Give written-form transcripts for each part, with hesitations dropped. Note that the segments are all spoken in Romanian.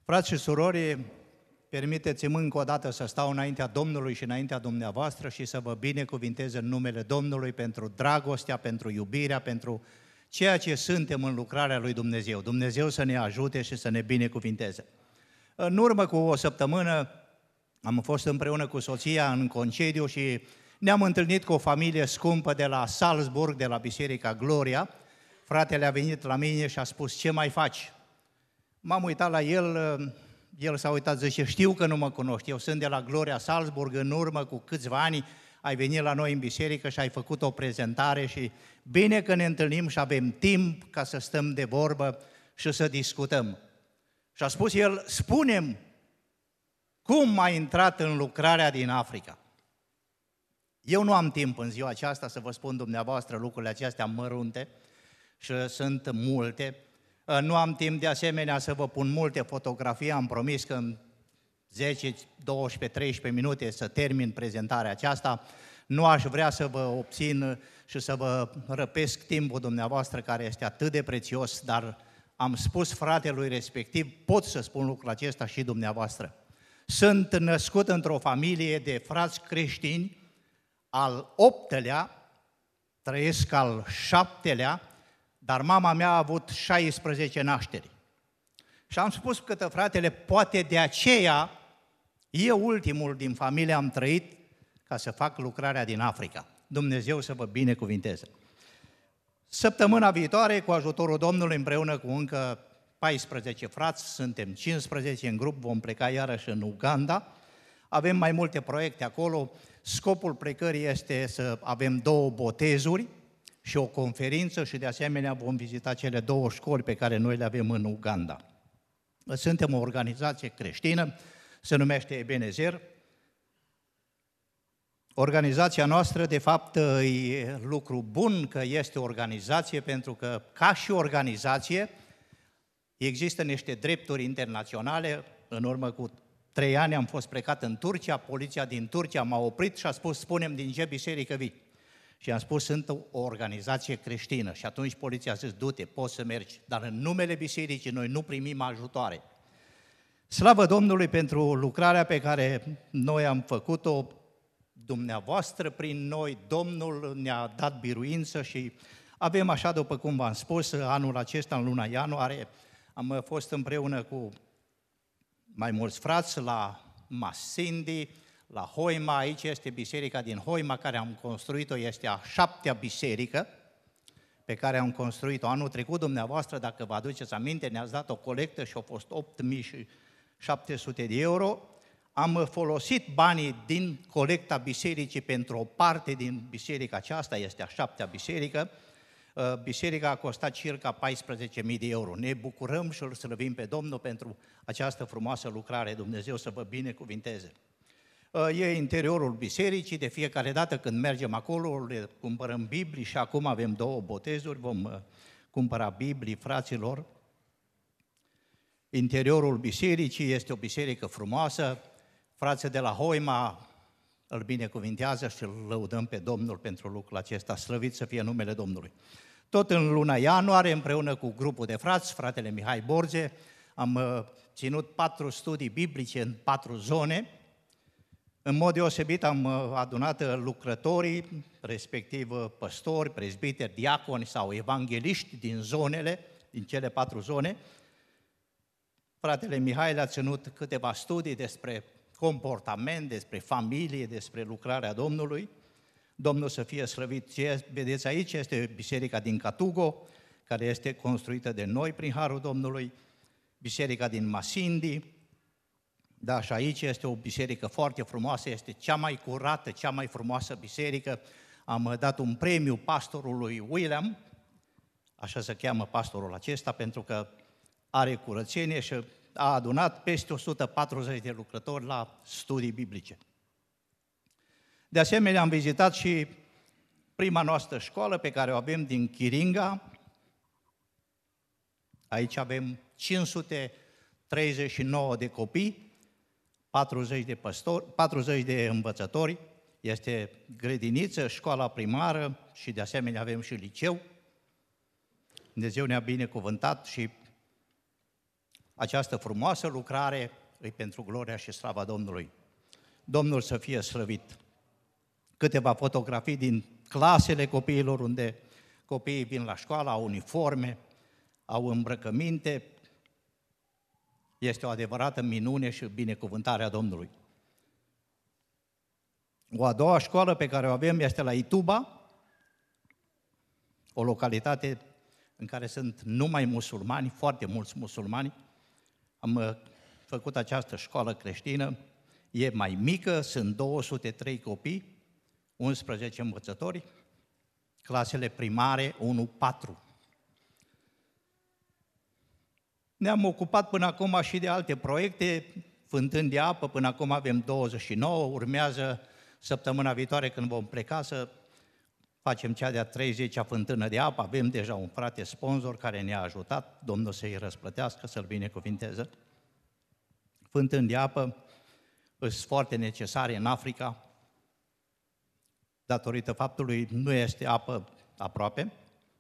Frați și surori, permiteți-mi încă o dată să stau înaintea Domnului și înaintea dumneavoastră și să vă binecuvintez în numele Domnului pentru dragostea, pentru iubirea, pentru ceea ce suntem în lucrarea lui Dumnezeu. Dumnezeu să ne ajute și să ne binecuvinteze. În urmă cu o săptămână am fost împreună cu soția în concediu și ne-am întâlnit cu o familie scumpă de la Salzburg, de la Biserica Gloria. Fratele a venit la mine și a spus: ce mai faci? M-am uitat la el s-a uitat, zice: știu că nu mă cunoști, eu sunt de la Gloria Salzburg, în urmă cu câțiva ani ai venit la noi în biserică și ai făcut o prezentare și bine că ne întâlnim și avem timp ca să stăm de vorbă și să discutăm. Și a spus el: spune-mi, cum ai intrat în lucrarea din Africa? Eu nu am timp în ziua aceasta să vă spun dumneavoastră lucrurile acestea mărunte și sunt multe. Nu am timp de asemenea să vă pun multe fotografii, am promis că în 10, 12, 13 minute să termin prezentarea aceasta. Nu aș vrea să vă obțin și să vă răpesc timpul dumneavoastră care este atât de prețios, dar am spus fratelui respectiv, pot să spun lucrul acesta și dumneavoastră. Sunt născut într-o familie de frați creștini, al 8-lea, trăiesc al 7-lea, dar mama mea a avut 16 nașteri. Și am spus către fratele, poate de aceea eu ultimul din familie am trăit ca să fac lucrarea din Africa. Dumnezeu să vă binecuvinteze. Săptămâna viitoare, cu ajutorul Domnului, împreună cu încă 14 frați, suntem 15 în grup, vom pleca iarăși în Uganda. Avem mai multe proiecte acolo. Scopul plecării este să avem 2 botezuri și o conferință și de asemenea vom vizita cele 2 școli pe care noi le avem în Uganda. Suntem o organizație creștină, se numește Ebenezer. Organizația noastră, de fapt, e lucru bun că este o organizație, pentru că, ca și organizație, există niște drepturi internaționale. În urmă cu 3 ani am fost plecat în Turcia, poliția din Turcia m-a oprit și a spus: spune-mi din ce biserică vii. Și am spus: sunt o organizație creștină. Și atunci poliția a zis: du-te, poți să mergi, dar în numele bisericii noi nu primim ajutoare. Slavă Domnului pentru lucrarea pe care noi am făcut-o, dumneavoastră prin noi, Domnul ne-a dat biruință și avem așa, după cum v-am spus, anul acesta, în luna ianuarie, am fost împreună cu mai mulți frați la Masindi, la Hoima. Aici este biserica din Hoima, care am construit-o, este a 7-a biserică pe care am construit-o anul trecut. Dumneavoastră, dacă vă aduceți aminte, ne-ați dat o colectă și au fost 8.700 de euro. Am folosit banii din colecta bisericii pentru o parte din biserica aceasta, este a 7-a biserică. Biserica a costat circa 14.000 de euro. Ne bucurăm și îl slăvim pe Domnul pentru această frumoasă lucrare. Dumnezeu să vă binecuvinteze. E interiorul bisericii, de fiecare dată când mergem acolo le cumpărăm Biblii și acum avem 2 botezuri, vom cumpăra Biblii fraților. Interiorul bisericii este o biserică frumoasă, frații de la Hoima îl binecuvintează și îl lăudăm pe Domnul pentru lucrul acesta, slăvit să fie numele Domnului. Tot în luna ianuarie, împreună cu grupul de frați, fratele Mihai Borze, am ținut 4 studii biblice în 4 zone. În mod deosebit am adunat lucrătorii, respectiv păstori, prezbiteri, diaconi sau evangeliști din cele 4 zone. Fratele Mihai le-a ținut câteva studii despre comportament, despre familie, despre lucrarea Domnului. Domnul să fie slăvit. Ce vedeți aici este biserica din Catugo, care este construită de noi prin harul Domnului, biserica din Masindi. Da, și aici este o biserică foarte frumoasă, este cea mai curată, cea mai frumoasă biserică. Am dat un premiu pastorului William, așa se cheamă pastorul acesta, pentru că are curățenie și a adunat peste 140 de lucrători la studii biblice. De asemenea, am vizitat și prima noastră școală pe care o avem din Chiringa. Aici avem 539 de copii, 40 de păstori, 40 de învățători, este grădiniță, școala primară și de asemenea avem și liceu. Dumnezeu ne-a binecuvântat și această frumoasă lucrare e pentru gloria și slava Domnului. Domnul să fie slăvit. Câteva fotografii din clasele copiilor, unde copiii vin la școală, au uniforme, au îmbrăcăminte. Este o adevărată minune și binecuvântare a Domnului. O a doua școală pe care o avem este la Ituba, o localitate în care sunt numai musulmani, foarte mulți musulmani. Am făcut această școală creștină, e mai mică, sunt 203 copii, 11 învățători, clasele primare 1-4. Ne-am ocupat până acum și de alte proiecte, fântâni de apă, până acum avem 29, urmează săptămâna viitoare când vom pleca să facem cea de-a 30-a fântână de apă, avem deja un frate sponsor care ne-a ajutat, Domnul să-i răsplătească, să-l binecuvinteze. Fântâni de apă sunt foarte necesare în Africa, datorită faptului nu este apă aproape.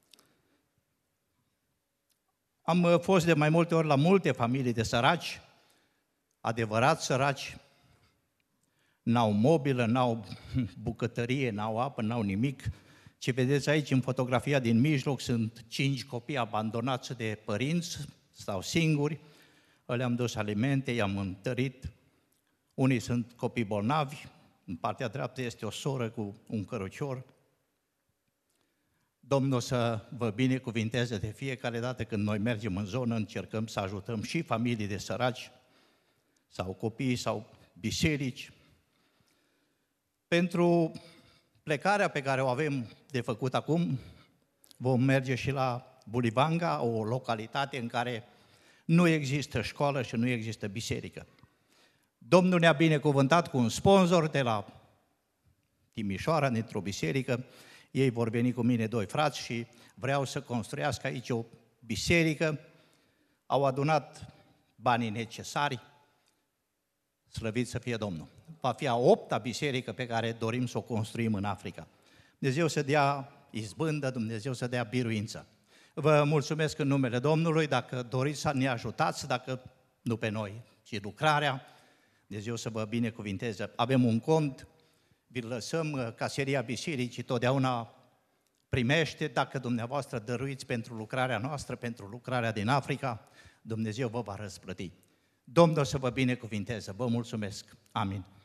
Am fost de mai multe ori la multe familii de săraci, adevărați săraci, n-au mobilă, n-au bucătărie, n-au apă, n-au nimic. Ce vedeți aici în fotografia din mijloc sunt 5 copii abandonați de părinți, stau singuri, le-am dus alimente, i-am întărit, unii sunt copii bolnavi, în partea dreaptă este o soră cu un cărucior. Domnul să vă binecuvinteze de fiecare dată când noi mergem în zonă, încercăm să ajutăm și familii de săraci, sau copii, sau biserici. Pentru plecarea pe care o avem de făcut acum, vom merge și la Bulivanga, o localitate în care nu există școală și nu există biserică. Domnul ne-a binecuvântat cu un sponsor de la Timișoara, dintr-o biserică. Ei vor veni cu mine 2 frați și vreau să construiască aici o biserică. Au adunat banii necesari, slăvit să fie Domnul. Va fi a 8-a biserică pe care dorim să o construim în Africa. Dumnezeu să dea izbândă, Dumnezeu să dea biruință. Vă mulțumesc în numele Domnului, dacă doriți să ne ajutați, dacă nu pe noi, ci lucrarea, Dumnezeu să vă binecuvinteze. Avem un cont, vi-l lăsăm, caseria bisericii totdeauna primește, dacă dumneavoastră dăruiți pentru lucrarea noastră, pentru lucrarea din Africa, Dumnezeu vă va răsplăti. Domnul să vă binecuvinteze, vă mulțumesc. Amin.